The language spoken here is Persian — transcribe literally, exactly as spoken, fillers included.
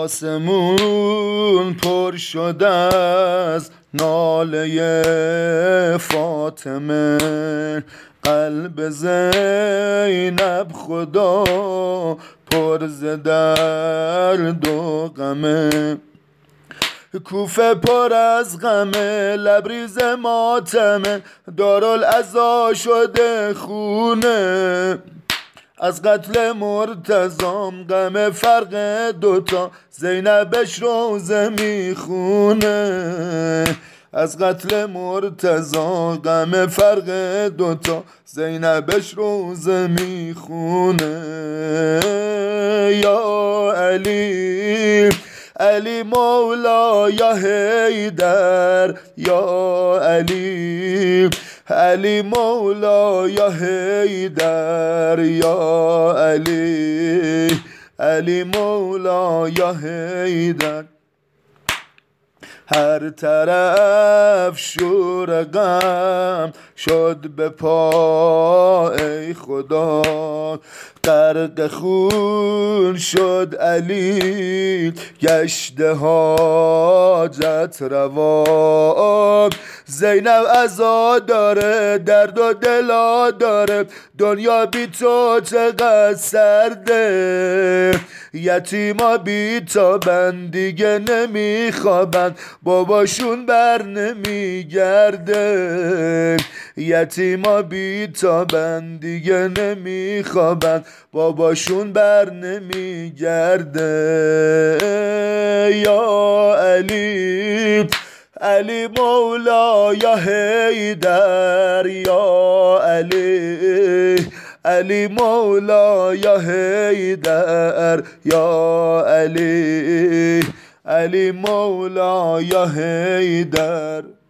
آسمون پر شده از ناله فاطمه، قلب زینب خدا پر ز درد و غمه. کوفه پر از غمه، لبریز ماتمه، دارالعزا شده خونه. از قتل مرتضام غم فرق دوتا، زینبش روزه میخونه. از قتل مرتضا غم فرق دوتا، زینبش روزه میخونه. یا علی علی مولا یا حیدر، یا علی علی مولا یا حیدر، یا علی علی مولا یا حیدر. هر طرف شور غم شد به پا ای خدا، غرق خون شد علی گشته حاجت روا. زینب عزا داره، درد و دلا داره، دنیا بی تو چقدر سرده. یتیما بی تا بند دیگه نمیخوابن، باباشون بر نمیگرده. یتیما بی تا بند دیگه نمیخوابن، باباشون بر نمیگرده. یا علی علی مولا یا حیدر، یا علی علی مولا یا حیدر، یا علی علی مولا یا حیدر.